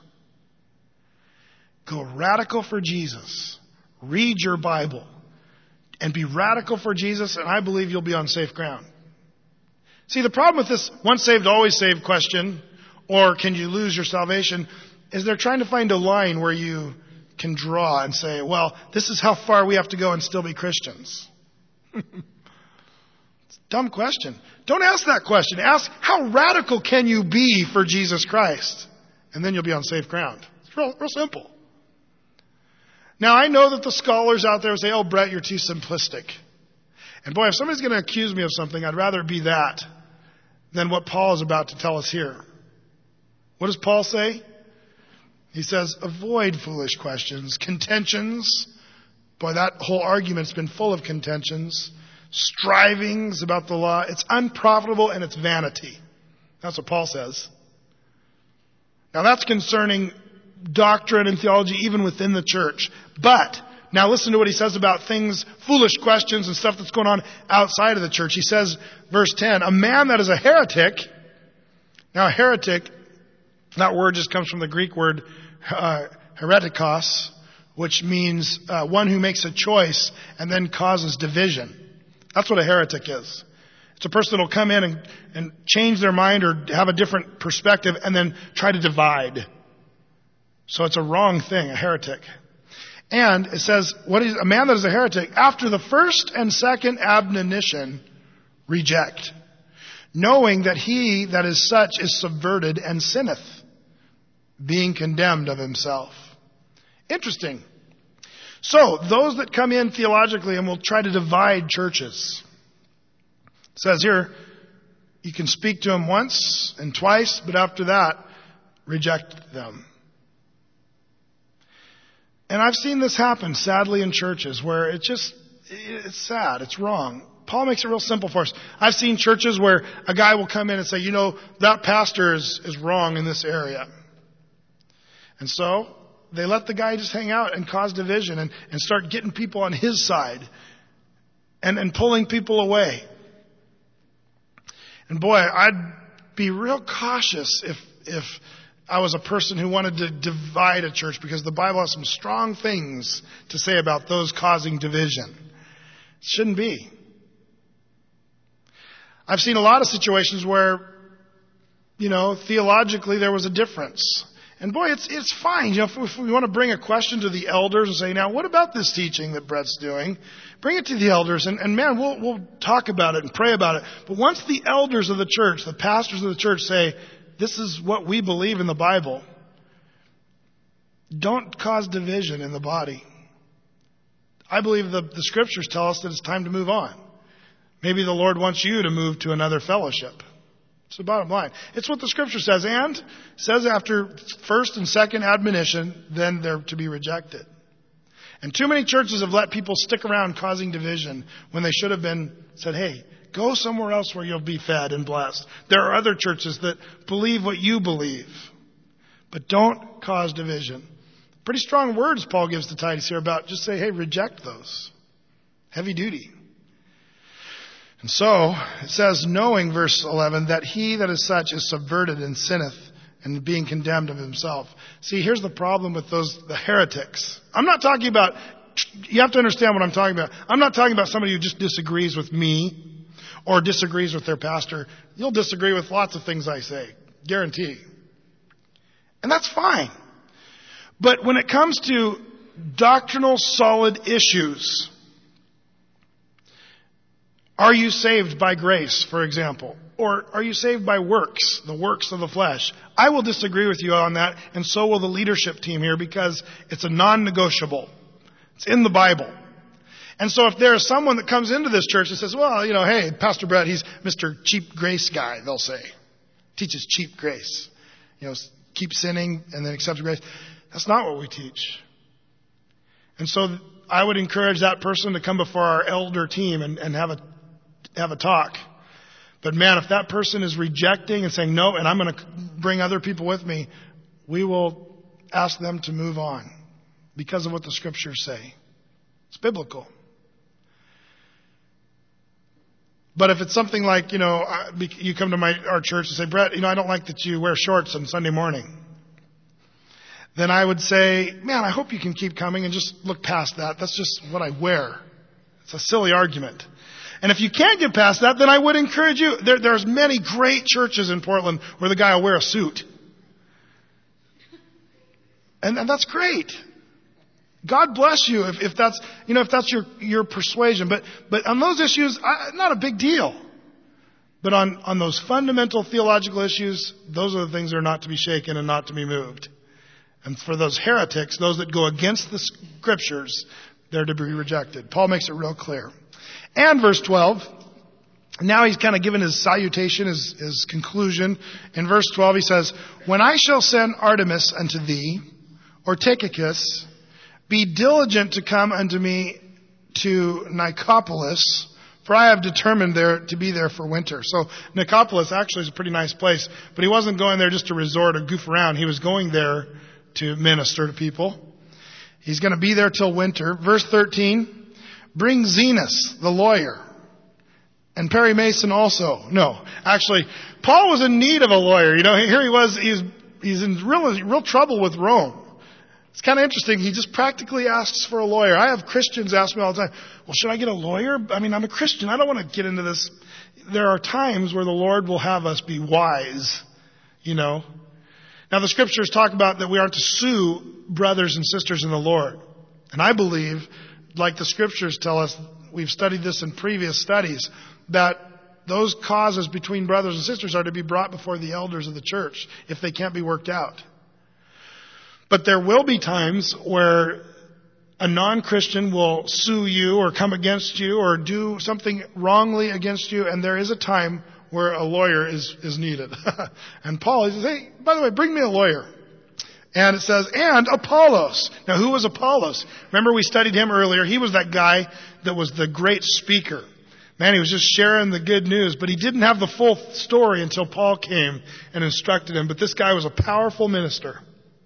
Go radical for Jesus. Read your Bible. And be radical for Jesus, and I believe you'll be on safe ground. See, the problem with this once saved, always saved question, or can you lose your salvation, is they're trying to find a line where you can draw and say, well, this is how far we have to go and still be Christians. It's a dumb question. Don't ask that question. Ask, how radical can you be for Jesus Christ? And then you'll be on safe ground. It's real simple. Now, I know that the scholars out there will say, oh, Brett, you're too simplistic. And boy, if somebody's going to accuse me of something, I'd rather it be that than what Paul is about to tell us here. What does Paul say? He says, avoid foolish questions, contentions. Boy, that whole argument's been full of contentions, strivings about the law. It's unprofitable and it's vanity. That's what Paul says. Now that's concerning doctrine and theology even within the church. But now listen to what he says about things, foolish questions and stuff that's going on outside of the church. He says, verse 10, a man that is a heretic. Now a heretic, that word just comes from the Greek word heretikos, which means one who makes a choice and then causes division. That's what a heretic is. It's a person that will come in and change their mind or have a different perspective and then try to divide. So it's a wrong thing, a heretic. And it says, a man that is a heretic, after the first and second admonition, reject, knowing that he that is such is subverted and sinneth, being condemned of himself. Interesting. So, those that come in theologically and will try to divide churches. It says here, you can speak to them once and twice, but after that, reject them. And I've seen this happen, sadly, in churches where it's sad, it's wrong. Paul makes it real simple for us. I've seen churches where a guy will come in and say, that pastor is wrong in this area. And so, they let the guy just hang out and cause division and start getting people on his side and pulling people away. And boy, I'd be real cautious if I was a person who wanted to divide a church, because the Bible has some strong things to say about those causing division. It shouldn't be. I've seen a lot of situations where, theologically there was a difference. And boy, it's fine. If we want to bring a question to the elders and say, now, what about this teaching that Brett's doing? Bring it to the elders, and man, we'll talk about it and pray about it. But once the elders of the church, the pastors of the church say, this is what we believe in the Bible, don't cause division in the body. I believe the scriptures tell us that it's time to move on. Maybe the Lord wants you to move to another fellowship. It's the bottom line. It's what the scripture says. And says after first and second admonition, then they're to be rejected. And too many churches have let people stick around causing division when they should have been said, hey, go somewhere else where you'll be fed and blessed. There are other churches that believe what you believe. But don't cause division. Pretty strong words Paul gives to Titus here about just say, hey, reject those. Heavy duty. And so, it says, knowing, verse 11, that he that is such is subverted and sinneth and being condemned of himself. See, here's the problem with the heretics. I'm not talking about, you have to understand what I'm talking about. I'm not talking about somebody who just disagrees with me or disagrees with their pastor. You'll disagree with lots of things I say. Guarantee. And that's fine. But when it comes to doctrinal solid issues, are you saved by grace, for example? Or are you saved by works, the works of the flesh? I will disagree with you on that, and so will the leadership team here, because it's a non-negotiable. It's in the Bible. And so if there is someone that comes into this church and says, well, hey, Pastor Brett, he's Mr. Cheap Grace guy, they'll say. Teaches cheap grace. Keep sinning and then accept grace. That's not what we teach. And so I would encourage that person to come before our elder team and have a talk. But man, if that person is rejecting and saying no, and I'm going to bring other people with me, we will ask them to move on because of what the scriptures say. It's biblical. But if it's something like, you come to our church and say, Brett, I don't like that you wear shorts on Sunday morning. Then I would say, man, I hope you can keep coming and just look past that. That's just what I wear. It's a silly argument. And if you can't get past that, then I would encourage you. There's many great churches in Portland where the guy will wear a suit. And that's great. God bless you if that's, if that's your persuasion. But on those issues, not a big deal. But on those fundamental theological issues, those are the things that are not to be shaken and not to be moved. And for those heretics, those that go against the Scriptures, they're to be rejected. Paul makes it real clear. And verse 12, now he's kind of given his salutation, his conclusion. In verse 12 he says, when I shall send Artemas unto thee, or Tychicus, be diligent to come unto me to Nicopolis, for I have determined there to be there for winter. So Nicopolis actually is a pretty nice place, but he wasn't going there just to resort or goof around. He was going there to minister to people. He's going to be there till winter. Verse 13, bring Zenas, the lawyer, and Perry Mason also. No, actually, Paul was in need of a lawyer. Here he was, he's in real trouble with Rome. It's kind of interesting. He just practically asks for a lawyer. I have Christians ask me all the time, well, should I get a lawyer? I mean, I'm a Christian. I don't want to get into this. There are times where the Lord will have us be wise, Now, the Scriptures talk about that we aren't to sue brothers and sisters in the Lord. And I believe, like the Scriptures tell us, we've studied this in previous studies, that those causes between brothers and sisters are to be brought before the elders of the church if they can't be worked out. But there will be times where a non-Christian will sue you or come against you or do something wrongly against you, and there is a time where a lawyer is needed. And Paul says, hey, by the way, bring me a lawyer. And it says, and Apollos. Now, who was Apollos? Remember we studied him earlier. He was that guy that was the great speaker. Man, he was just sharing the good news, but he didn't have the full story until Paul came and instructed him. But this guy was a powerful minister.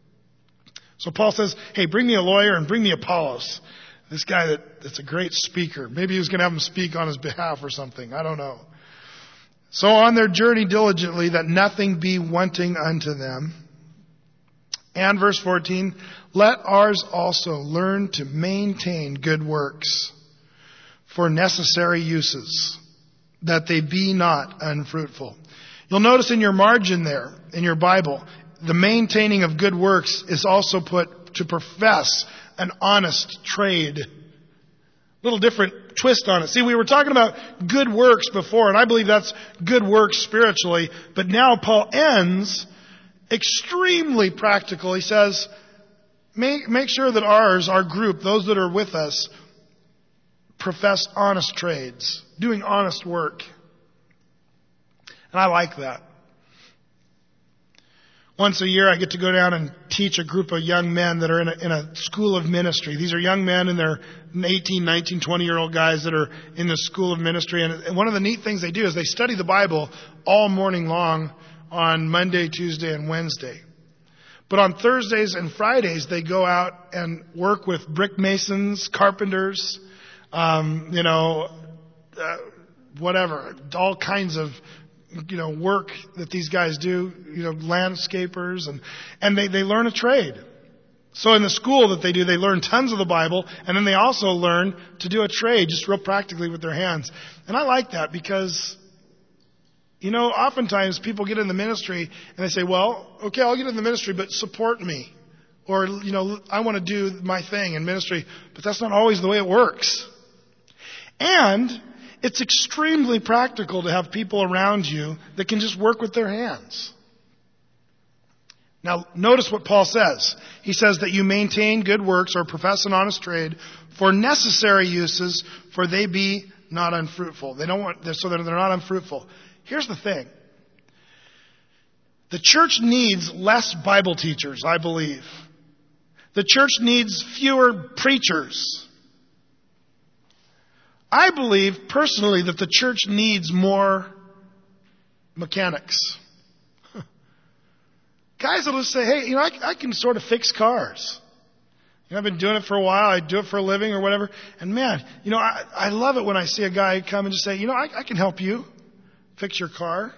So Paul says, hey, bring me a lawyer and bring me Apollos. This guy that's a great speaker. Maybe he was going to have him speak on his behalf or something. I don't know. So on their journey diligently, that nothing be wanting unto them. And verse 14, let ours also learn to maintain good works for necessary uses, that they be not unfruitful. You'll notice in your margin there, in your Bible, the maintaining of good works is also put to profess an honest trade. Little different twist on it. See, we were talking about good works before, and I believe that's good works spiritually, but now Paul ends extremely practical. He says, make sure that our group, those that are with us, profess honest trades, doing honest work. And I like that. Once a year I get to go down and teach a group of young men that are in a school of ministry. These are young men and they're 18, 19, 20-year-old guys that are in the school of ministry. And one of the neat things they do is they study the Bible all morning long on Monday, Tuesday, and Wednesday. But on Thursdays and Fridays they go out and work with brick masons, carpenters, whatever, all kinds of work that these guys do, landscapers, and they learn a trade. So in the school that they do, they learn tons of the Bible, and then they also learn to do a trade just real practically with their hands. And I like that because, oftentimes people get in the ministry and they say, well, okay, I'll get in the ministry, but support me. Or, I want to do my thing in ministry, but that's not always the way it works. And it's extremely practical to have people around you that can just work with their hands. Now, notice what Paul says. He says that you maintain good works or profess an honest trade for necessary uses, for they be not unfruitful. So that they're not unfruitful. Here's the thing. The church needs less Bible teachers, I believe. The church needs fewer preachers. I believe personally that the church needs more mechanics. Guys that'll say, hey, I can sort of fix cars. I've been doing it for a while. I do it for a living or whatever. And man, I love it when I see a guy come and just say, I can help you fix your car.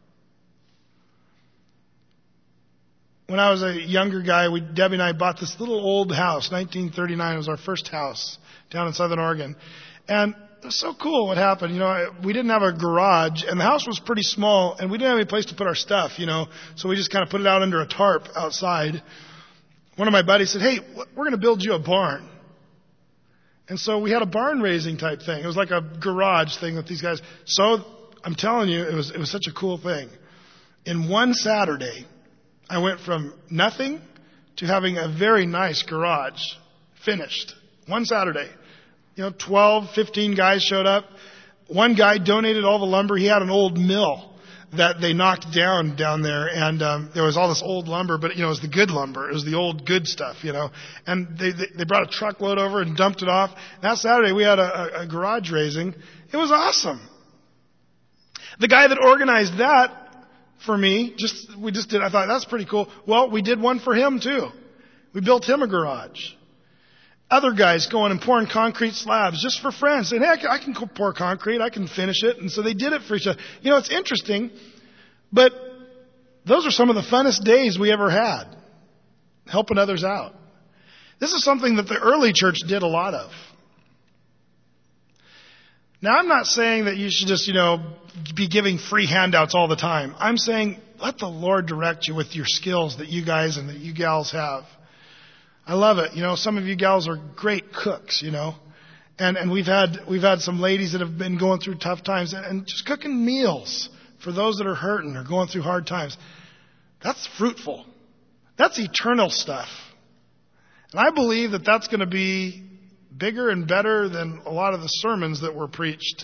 When I was a younger guy, Debbie and I bought this little old house, 1939. It was our first house down in Southern Oregon. And it was so cool what happened. We didn't have a garage, and the house was pretty small, and we didn't have any place to put our stuff, so we just kind of put it out under a tarp outside. One of my buddies said, hey, we're going to build you a barn. And so we had a barn raising type thing. It was like a garage thing with these guys. So I'm telling you, it was such a cool thing. In one Saturday, I went from nothing to having a very nice garage finished. One Saturday. 12, 15 guys showed up. One guy donated all the lumber. He had an old mill that they knocked down there, and there was all this old lumber, but it was the good lumber. It was the old good stuff, And they brought a truckload over and dumped it off. That Saturday we had a garage raising. It was awesome. The guy that organized that for me, I thought that's pretty cool. Well, we did one for him too. We built him a garage. Other guys going and pouring concrete slabs just for friends. And heck, I can pour concrete. I can finish it. And so they did it for each other. It's interesting, but those are some of the funnest days we ever had, helping others out. This is something that the early church did a lot of. Now, I'm not saying that you should just, be giving free handouts all the time. I'm saying let the Lord direct you with your skills that you guys and that you gals have. I love it. Some of you gals are great cooks, and we've had some ladies that have been going through tough times and just cooking meals for those that are hurting or going through hard times. That's fruitful. That's eternal stuff. And I believe that that's going to be bigger and better than a lot of the sermons that were preached.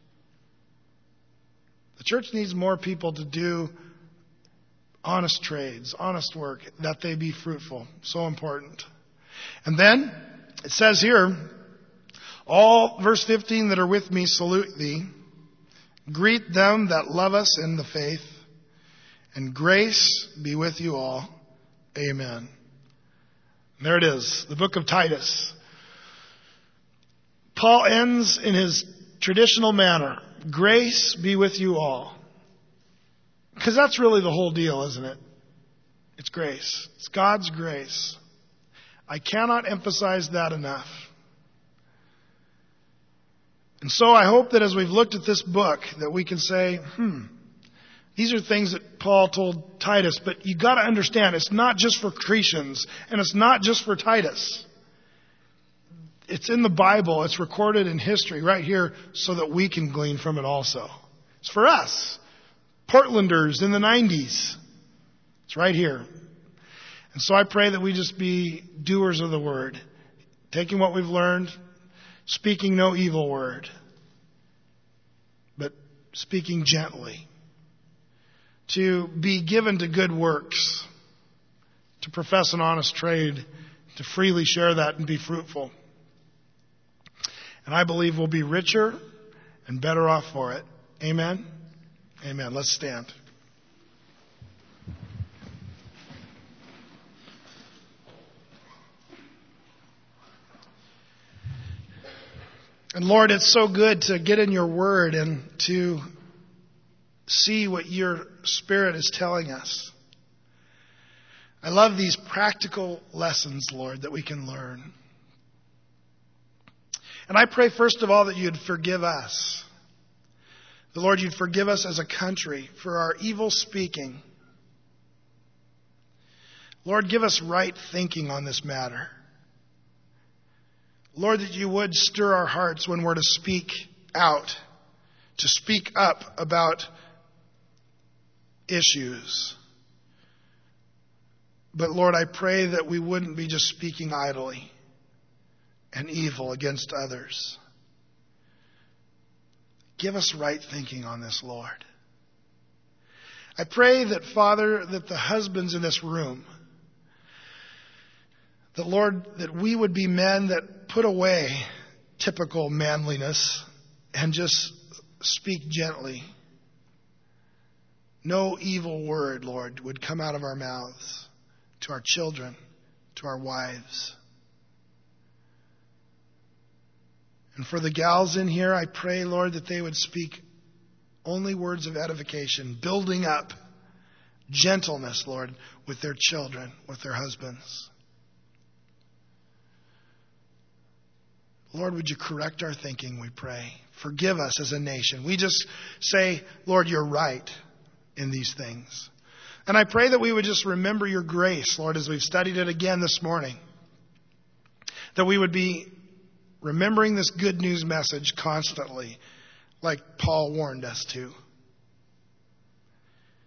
The church needs more people to do honest trades, honest work, that they be fruitful. So important. And then it says here, all, verse 15, that are with me salute thee. Greet them that love us in the faith, and grace be with you all. Amen. And there it is, the book of Titus. Paul ends in his traditional manner. Grace be with you all. Because that's really the whole deal, isn't it? It's grace. It's God's grace. I cannot emphasize that enough. And so I hope that as we've looked at this book, that we can say, these are things that Paul told Titus, but you got to understand, it's not just for Cretans, and it's not just for Titus. It's in the Bible. It's recorded in history right here so that we can glean from it also. It's for us, Portlanders in the 90s. It's right here. And so I pray that we just be doers of the word, taking what we've learned, speaking no evil word, but speaking gently, to be given to good works, to profess an honest trade, to freely share that and be fruitful. And I believe we'll be richer and better off for it. Amen? Amen. Let's stand. And Lord, it's so good to get in your word and to see what your Spirit is telling us. I love these practical lessons, Lord, that we can learn. And I pray, first of all, that you'd forgive us. The Lord, you'd forgive us as a country for our evil speaking. Lord, give us right thinking on this matter. Lord, that you would stir our hearts when we're to speak out, to speak up about issues. But Lord, I pray that we wouldn't be just speaking idly and evil against others. Give us right thinking on this, Lord. I pray that, Father, that the husbands in this room, that, Lord, that we would be men that put away typical manliness and just speak gently. No evil word, Lord, would come out of our mouths to our children, to our wives. And for the gals in here, I pray, Lord, that they would speak only words of edification, building up gentleness, Lord, with their children, with their husbands. Lord, would you correct our thinking, we pray. Forgive us as a nation. We just say, Lord, you're right in these things. And I pray that we would just remember your grace, Lord, as we've studied it again this morning. That we would be remembering this good news message constantly, like Paul warned us to.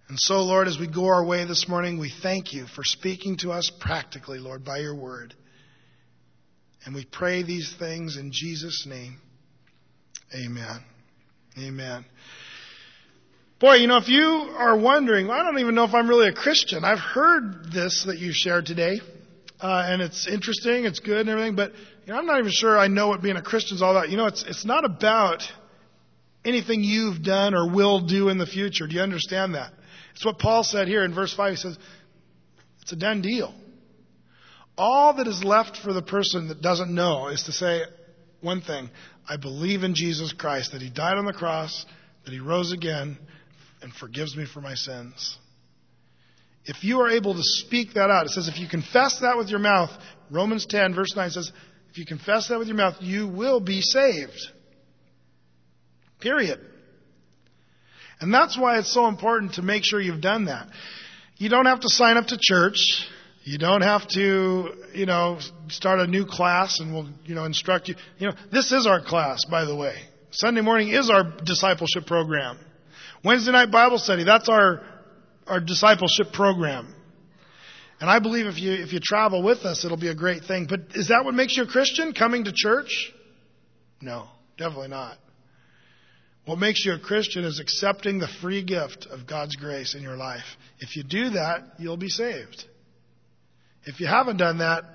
And so, Lord, as we go our way this morning, we thank you for speaking to us practically, Lord, by your word. And we pray these things in Jesus' name. Amen. Amen. Boy, if you are wondering, I don't even know if I'm really a Christian. I've heard this that you shared today, and it's interesting, it's good and everything, but I'm not even sure I know what being a Christian is all about. It's not about anything you've done or will do in the future. Do you understand that? It's what Paul said here in verse 5. He says, it's a done deal. All that is left for the person that doesn't know is to say one thing: I believe in Jesus Christ, that he died on the cross, that he rose again, and forgives me for my sins. If you are able to speak that out, it says if you confess that with your mouth, Romans 10 verse 9 says, if you confess that with your mouth, you will be saved. Period. And that's why it's so important to make sure you've done that. You don't have to sign up to church. You don't have to, start a new class and we'll, instruct you. This is our class, by the way. Sunday morning is our discipleship program. Wednesday night Bible study, that's our discipleship program. And I believe if you travel with us, it'll be a great thing. But is that what makes you a Christian, coming to church? No, definitely not. What makes you a Christian is accepting the free gift of God's grace in your life. If you do that, you'll be saved. If you haven't done that,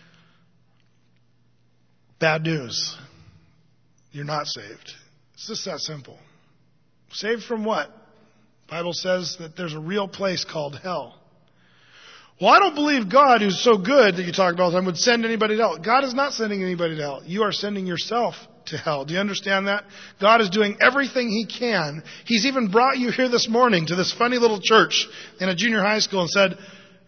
bad news. You're not saved. It's just that simple. Saved from what? The Bible says that there's a real place called hell. Well, I don't believe God, who's so good that you talk about all the time, would send anybody to hell. God is not sending anybody to hell. You are sending yourself to hell. Do you understand that? God is doing everything He can. He's even brought you here this morning to this funny little church in a junior high school and said,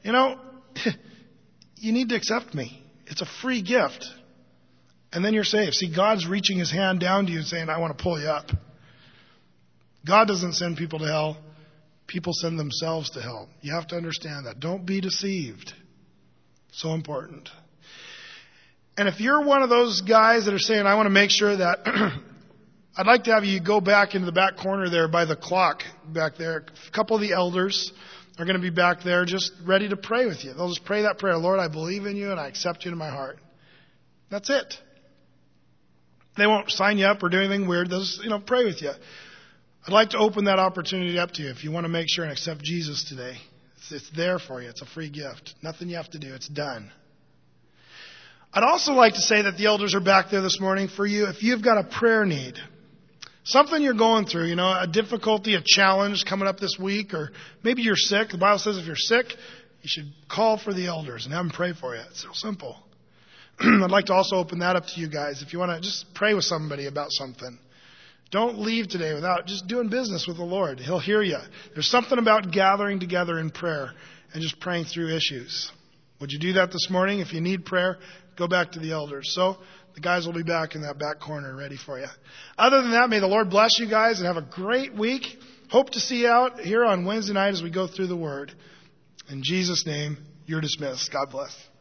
you need to accept me. It's a free gift. And then you're saved. See, God's reaching His hand down to you and saying, I want to pull you up. God doesn't send people to hell. People send themselves to hell. You have to understand that. Don't be deceived. So important. And if you're one of those guys that are saying, I want to make sure that I'd like to have you go back into the back corner there by the clock back there. A couple of the elders are going to be back there just ready to pray with you. They'll just pray that prayer. Lord, I believe in you and I accept you into my heart. That's it. They won't sign you up or do anything weird. They'll just, pray with you. I'd like to open that opportunity up to you if you want to make sure and accept Jesus today. It's there for you. It's a free gift. Nothing you have to do. It's done. I'd also like to say that the elders are back there this morning for you if you've got a prayer need. Something you're going through, a difficulty, a challenge coming up this week, or maybe you're sick. The Bible says if you're sick, you should call for the elders and have them pray for you. It's so simple. I'd like to also open that up to you guys. If you want to just pray with somebody about something. Don't leave today without just doing business with the Lord. He'll hear you. There's something about gathering together in prayer and just praying through issues. Would you do that this morning? If you need prayer, go back to the elders. So the guys will be back in that back corner ready for you. Other than that, may the Lord bless you guys and have a great week. Hope to see you out here on Wednesday night as we go through the Word. In Jesus' name, you're dismissed. God bless.